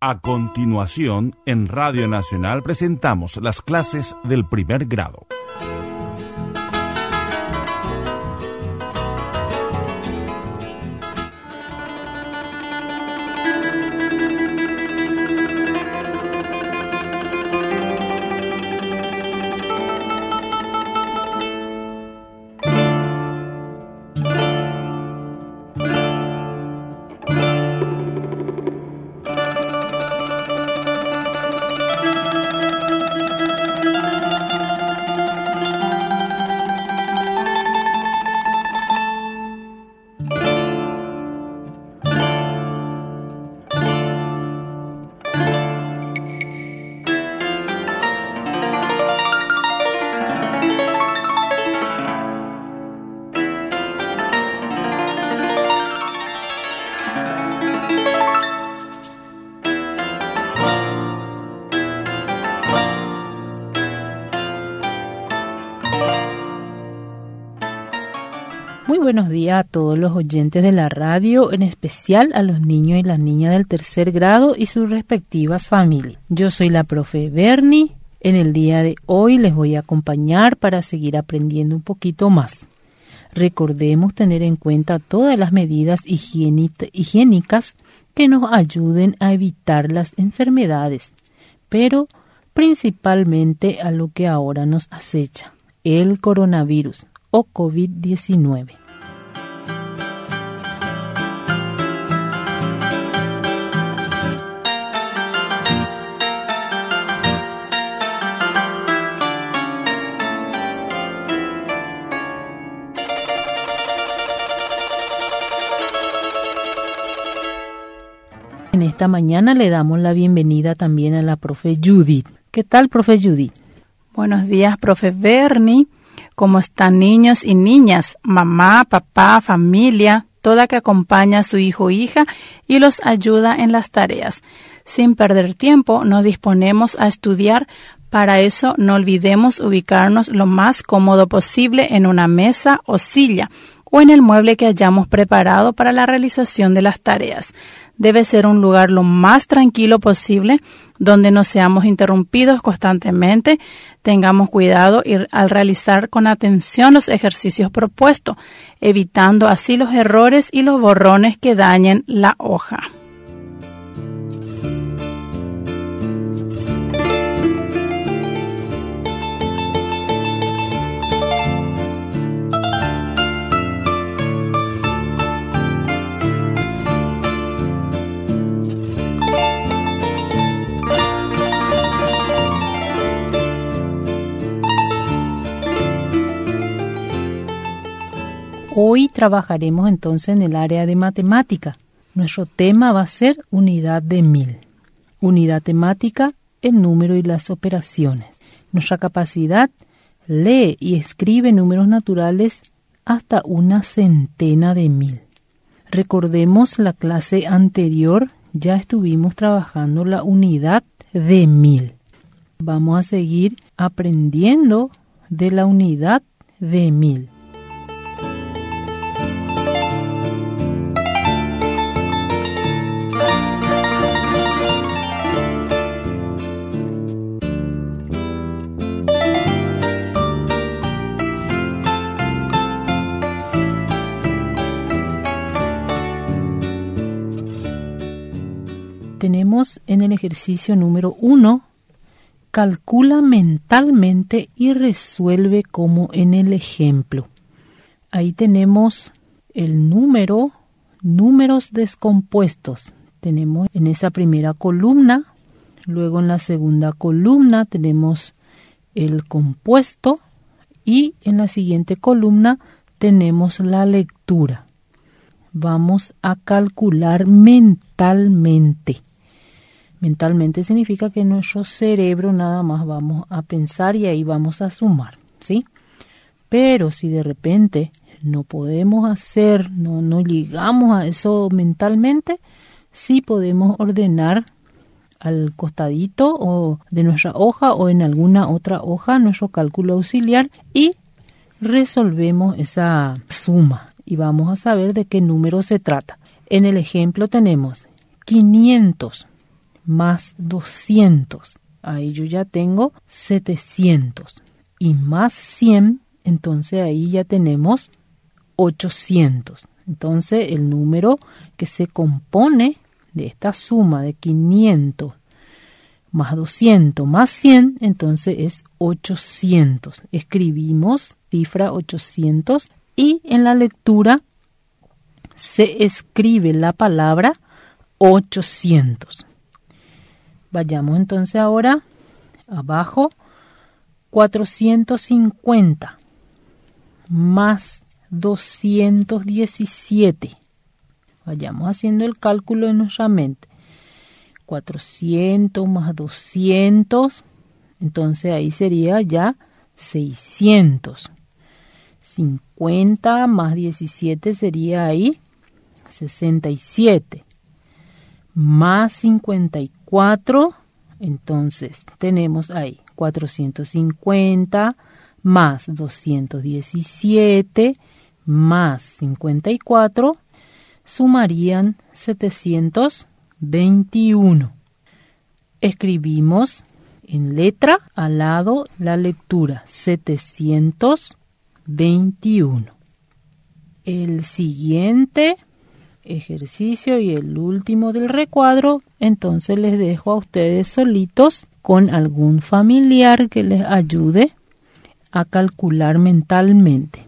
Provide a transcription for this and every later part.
A continuación, en Radio Nacional presentamos las clases del primer grado. Muy buenos días a todos los oyentes de la radio, en especial a los niños y las niñas del tercer grado y sus respectivas familias. Yo soy la profe Bernie. En el día de hoy les voy a acompañar para seguir aprendiendo un poquito más. Recordemos tener en cuenta todas las medidas higiénicas que nos ayuden a evitar las enfermedades, pero principalmente a lo que ahora nos acecha, el coronavirus o COVID-19. En esta mañana le damos la bienvenida también a la profe Judith. ¿Qué tal, profe Judith? Buenos días, profe Bernie. ¿Cómo están niños y niñas? Mamá, papá, familia, toda que acompaña a su hijo o hija y los ayuda en las tareas. Sin perder tiempo, nos disponemos a estudiar. Para eso, no olvidemos ubicarnos lo más cómodo posible en una mesa o silla o en el mueble que hayamos preparado para la realización de las tareas. Debe ser un lugar lo más tranquilo posible, donde no seamos interrumpidos constantemente. Tengamos cuidado al realizar con atención los ejercicios propuestos, evitando así los errores y los borrones que dañen la hoja. Hoy trabajaremos entonces en el área de matemática. Nuestro tema va a ser unidad de 1000. Unidad temática, el número y las operaciones. Nuestra capacidad lee y escribe números naturales hasta una centena de 1000. Recordemos la clase anterior, ya estuvimos trabajando la unidad de 1000. Vamos a seguir aprendiendo de la unidad de 1000. Tenemos en el ejercicio número 1, calcula mentalmente y resuelve como en el ejemplo. Ahí tenemos el número, números descompuestos. Tenemos en esa primera columna, luego en la segunda columna tenemos el compuesto y en la siguiente columna tenemos la lectura. Vamos a calcular mentalmente. Mentalmente significa que en nuestro cerebro nada más vamos a pensar y ahí vamos a sumar, ¿sí? Pero si de repente no podemos hacer, no llegamos a eso mentalmente, sí podemos ordenar al costadito o de nuestra hoja o en alguna otra hoja nuestro cálculo auxiliar y resolvemos esa suma y vamos a saber de qué número se trata. En el ejemplo tenemos 500 más 200. Ahí yo ya tengo 700. Y más 100, entonces ahí ya tenemos 800. Entonces el número que se compone de esta suma de 500 más 200 más 100, entonces es 800. Escribimos cifra 800 y en la lectura se escribe la palabra 800. Vayamos entonces ahora abajo. 450 más 217. Vayamos haciendo el cálculo en nuestra mente. 400 más 200, entonces ahí sería ya 600. 50 más 17 sería ahí 67. Más 54, entonces tenemos ahí 450 más 217 más 54 sumarían 721. Escribimos en letra al lado la lectura 721. El siguiente ejercicio y el último del recuadro, entonces les dejo a ustedes solitos con algún familiar que les ayude a calcular mentalmente.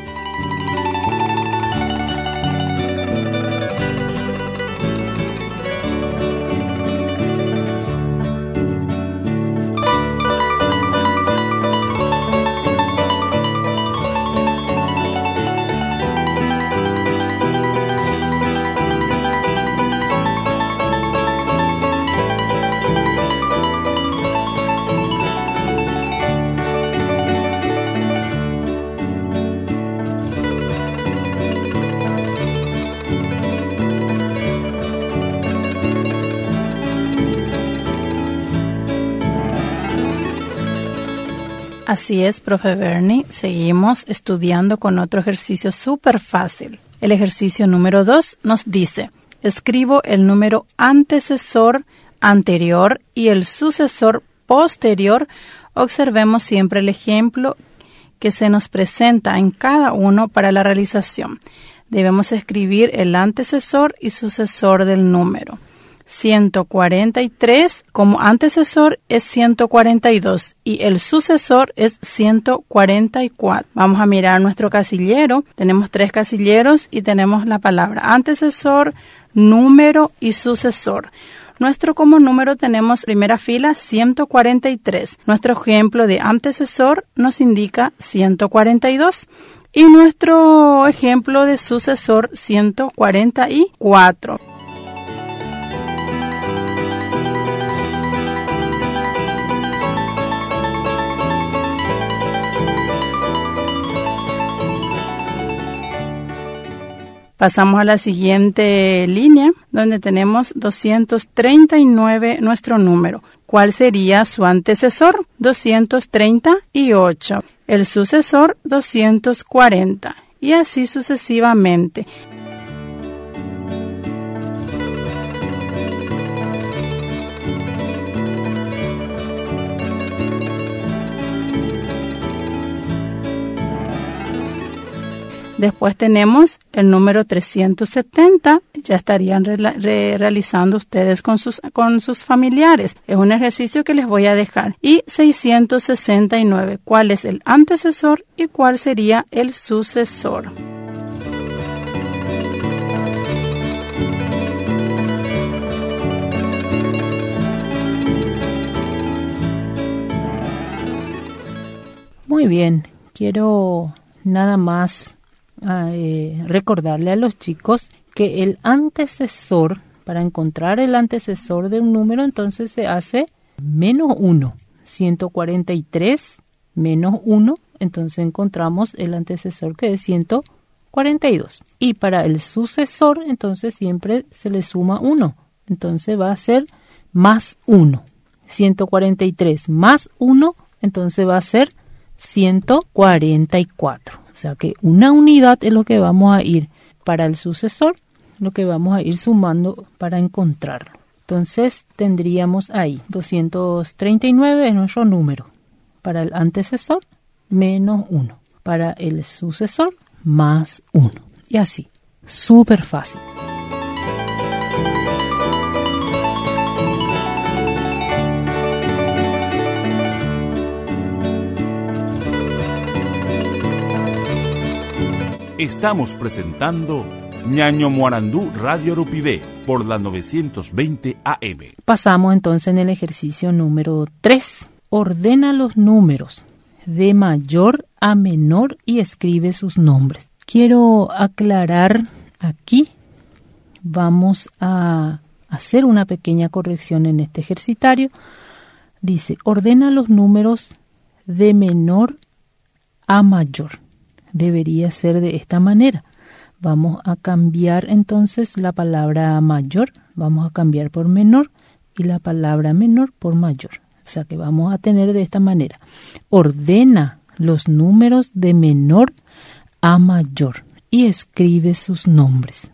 Así es, profe Bernie. Seguimos estudiando con otro ejercicio súper fácil. El ejercicio número 2 nos dice, escribo el número antecesor anterior y el sucesor posterior. Observemos siempre el ejemplo que se nos presenta en cada uno para la realización. Debemos escribir el antecesor y sucesor del número. 143 como antecesor es 142 y el sucesor es 144. Vamos a mirar nuestro casillero. Tenemos 3 casilleros y tenemos la palabra antecesor, número y sucesor. Nuestro como número tenemos primera fila 143. Nuestro ejemplo de antecesor nos indica 142 y nuestro ejemplo de sucesor 144. Pasamos a la siguiente línea, donde tenemos 239, nuestro número. ¿Cuál sería su antecesor? 238. El sucesor, 240. Y así sucesivamente. Después tenemos el número 370, ya estarían realizando ustedes con sus familiares. Es un ejercicio que les voy a dejar. Y 669, ¿cuál es el antecesor y cuál sería el sucesor? Muy bien, quiero nada más recordarle a los chicos que el antecesor, para encontrar el antecesor de un número, entonces se hace menos 1. 143 menos 1, entonces encontramos el antecesor que es 142. Y para el sucesor, entonces siempre se le suma 1. Entonces va a ser más 1. 143 más 1, entonces va a ser 144. O sea que una unidad es lo que vamos a ir para el sucesor, lo que vamos a ir sumando para encontrarlo. Entonces tendríamos ahí 239 es nuestro número. Para el antecesor, menos 1. Para el sucesor, más 1. Y así, súper fácil. Estamos presentando Ñaño Muarandú Radio Arupibé por la 920 AM. Pasamos entonces en el ejercicio número 3. Ordena los números de mayor a menor y escribe sus nombres. Quiero aclarar aquí, vamos a hacer una pequeña corrección en este ejercitario. Dice, ordena los números de menor a mayor. Debería ser de esta manera. Vamos a cambiar entonces la palabra mayor, vamos a cambiar por menor y la palabra menor por mayor. O sea que vamos a tener de esta manera. Ordena los números de menor a mayor y escribe sus nombres.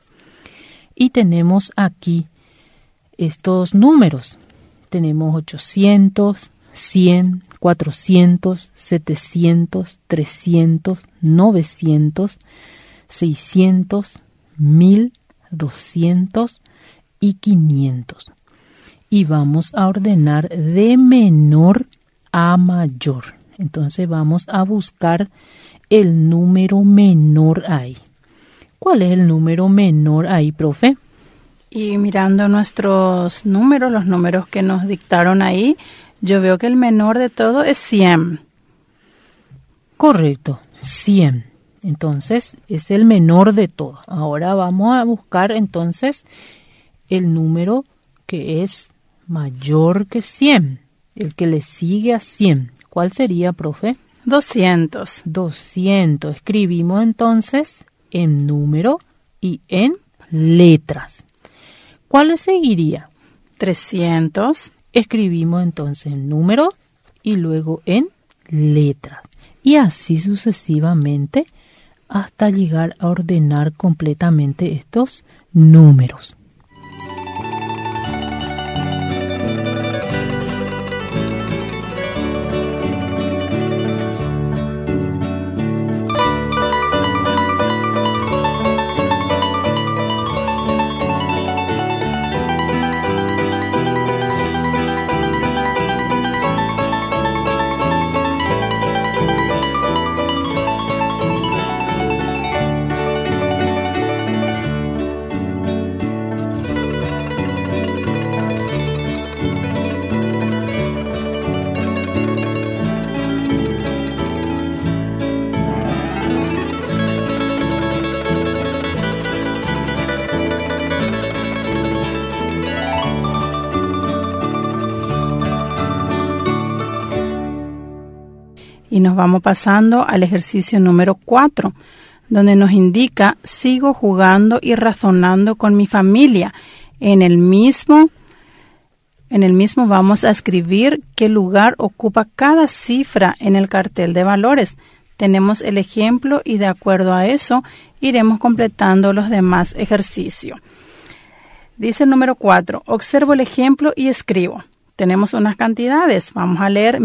Y tenemos aquí estos números. Tenemos 800, 100, 400, 700, 300, 900, 600, 1000, 200 y 500. Y vamos a ordenar de menor a mayor. Entonces vamos a buscar el número menor ahí. ¿Cuál es el número menor ahí, profe? Y mirando nuestros números, los números que nos dictaron ahí, yo veo que el menor de todo es 100. Correcto, 100. Entonces es el menor de todo. Ahora vamos a buscar entonces el número que es mayor que 100, el que le sigue a 100. ¿Cuál sería, profe? 200. 200. Escribimos entonces en número y en letras. ¿Cuál le seguiría? 300. Escribimos entonces en número y luego en letras. Y así sucesivamente hasta llegar a ordenar completamente estos números. Y nos vamos pasando al ejercicio número 4, donde nos indica, sigo jugando y razonando con mi familia. En el mismo vamos a escribir qué lugar ocupa cada cifra en el cartel de valores. Tenemos el ejemplo y de acuerdo a eso iremos completando los demás ejercicios. Dice el número 4, observo el ejemplo y escribo. Tenemos unas cantidades. Vamos a leer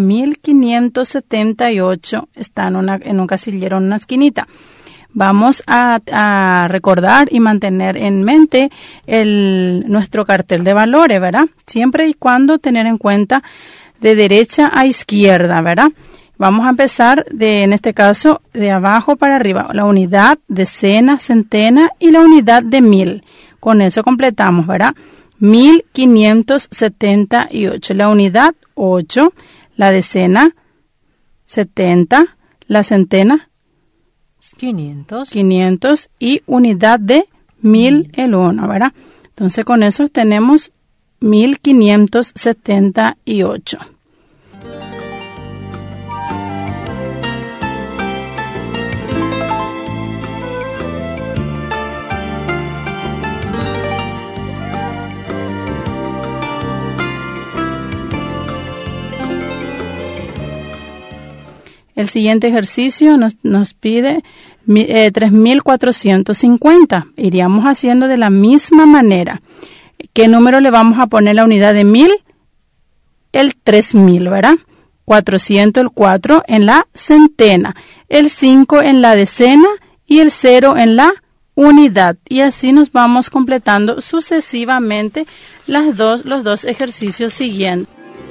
1578. Está en un casillero, en una esquinita. Vamos a recordar y mantener en mente nuestro cartel de valores, ¿verdad? Siempre y cuando tener en cuenta de derecha a izquierda, ¿verdad? Vamos a empezar en este caso, de abajo para arriba. La unidad, decena, centena y la unidad de 1000. Con eso completamos, ¿verdad? 1578, la unidad 8, la decena 70, la centena 500 y unidad de 1000 el 1, ¿verdad? Entonces con eso tenemos 1578. El siguiente ejercicio nos pide 3.450. Iríamos haciendo de la misma manera. ¿Qué número le vamos a poner a la unidad de 1000? El 3000, ¿verdad? 400, el 4 en la centena, el 5 en la decena y el 0 en la unidad. Y así nos vamos completando sucesivamente los dos ejercicios siguientes.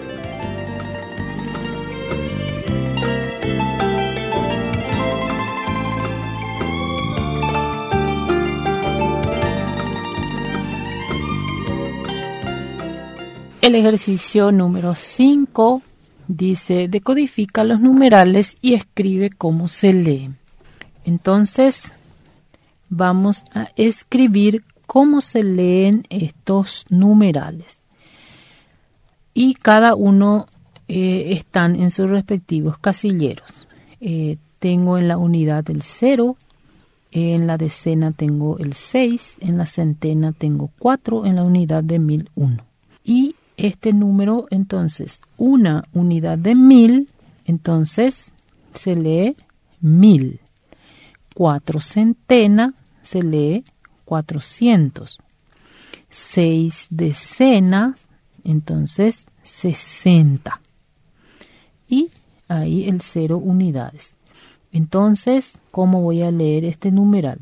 El ejercicio número 5 dice, decodifica los numerales y escribe cómo se lee. Entonces, vamos a escribir cómo se leen estos numerales. Y cada uno están en sus respectivos casilleros. Tengo en la unidad el 0, en la decena tengo el 6, en la centena tengo 4, en la unidad de 1001. Y este número, entonces, una unidad de 1000, entonces se lee 1000. 4 centena se lee 400. 6 decenas, entonces 60. Y ahí el 0 unidades. Entonces, ¿cómo voy a leer este numeral?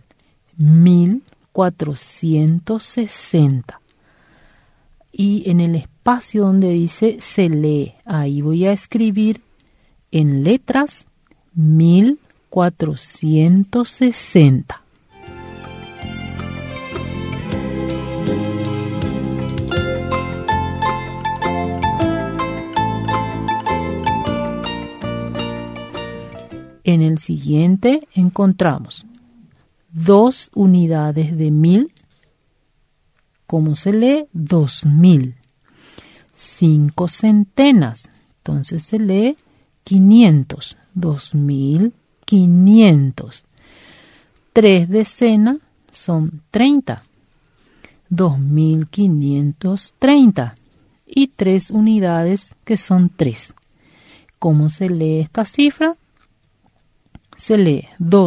1460. Y en el espacio donde dice se lee, ahí voy a escribir en letras 1460. En el siguiente encontramos 2 unidades de 1000. ¿Cómo se lee? 2000. 5 centenas. Entonces se lee 500. 2500. 3 decenas son 30. 2530. Y 3 unidades que son 3. ¿Cómo se lee esta cifra? Se lee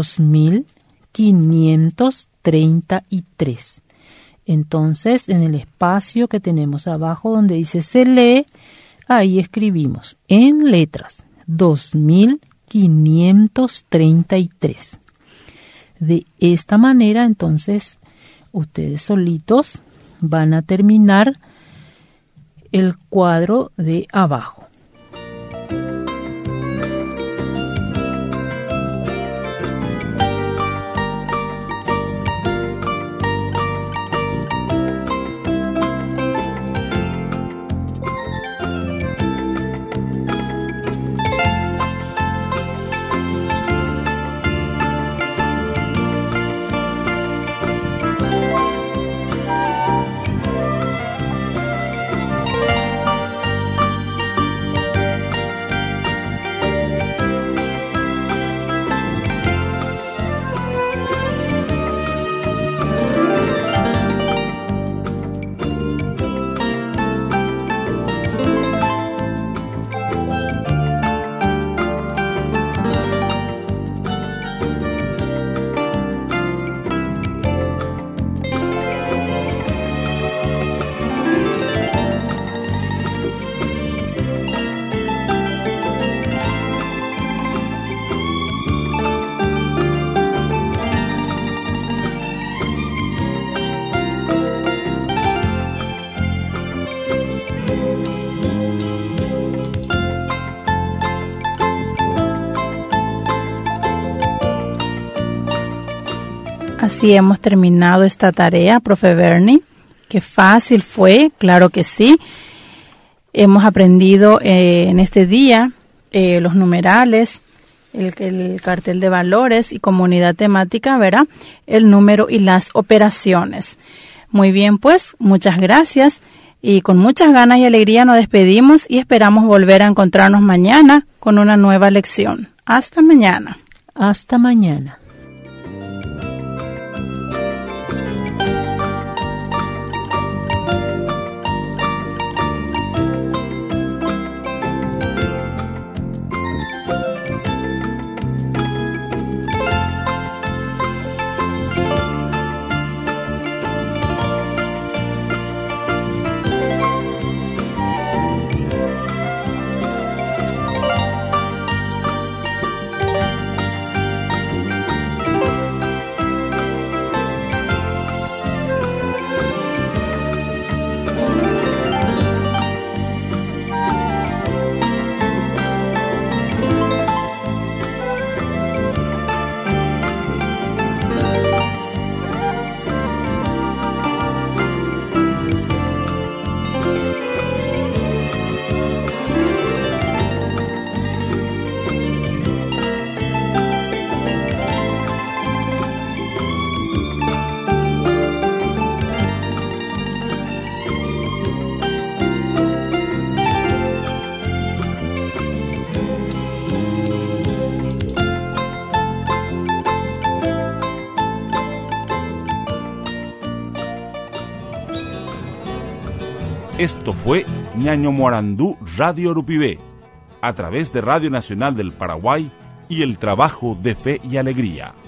2533. Entonces, en el espacio que tenemos abajo donde dice se lee, ahí escribimos en letras 2533. De esta manera, entonces, ustedes solitos van a terminar el cuadro de abajo. Así hemos terminado esta tarea, profe Bernie. Qué fácil fue, claro que sí. Hemos aprendido en este día los numerales, el cartel de valores y como unidad temática, ¿verdad? El número y las operaciones. Muy bien, pues, muchas gracias. Y con muchas ganas y alegría nos despedimos y esperamos volver a encontrarnos mañana con una nueva lección. Hasta mañana. Hasta mañana. Esto fue Ñaño Morandú Radio Urupibé, a través de Radio Nacional del Paraguay y el trabajo de Fe y Alegría.